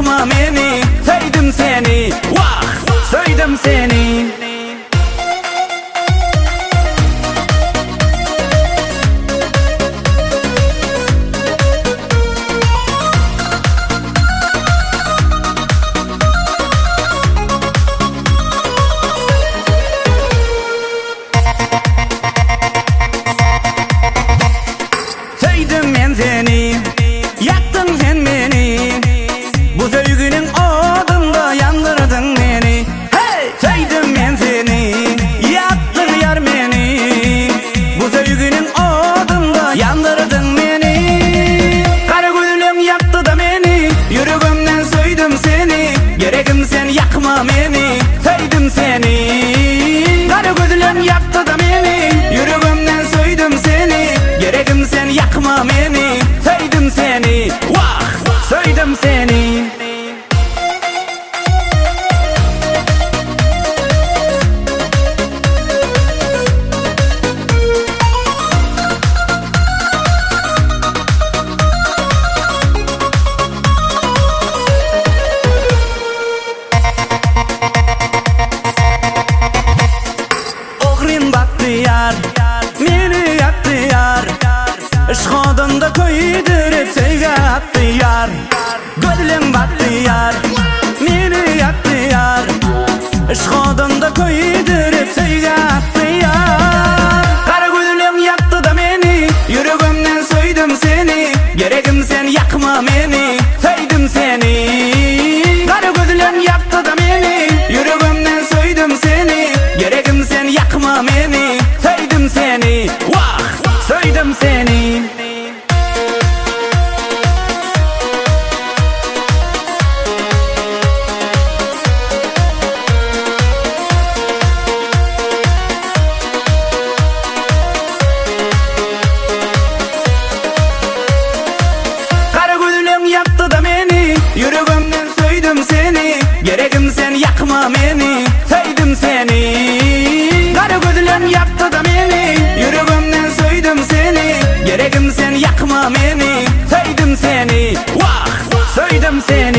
yakma beni. Sevdim seni, vah, söyledim seni. Sevdim ben seni, yaktın sen beni. Bu sevginin odunda yandırdın beni. Hey! Sevdim ben seni, yaktın yar beni. Bu sevginin odunda yandırdın beni. Kara gülüm yaktı da beni, yüreğimden söyledim seni. Gerekim sen yakma beni, sevdim seni. Kara gülüm yaktı da beni, yüreğimden söyledim seni. Gerekim sen yakma beni, sevdim seni, vah, söyledim seni. Oğrin baktı yar, beni yaktı yar. Işk odunda koydurup sevgi attı yar. Gönlüm baktı yar, beni yaktı yar. Işk odunda koydurup sevgi attı yar. Kara gönlüm yaktı da beni, yüreğimden söyledim seni. Gerekim sen yakma beni, sevdim seni. Kara gönlüm yaktı da beni, yüreğimden söyledim seni. Gerekim sen yakma beni, sevdim seni, vah, söyledim seni. Kara gönlüm yaktı da beni, yüreğimden söyledim seni. Gerekim sen yakma beni, sevdim seni. Kara gönlüm yaktı da beni, yüreğimden söyledim seni. Gerekim sen yakma beni, sevdim seni, vah, söyledim seni.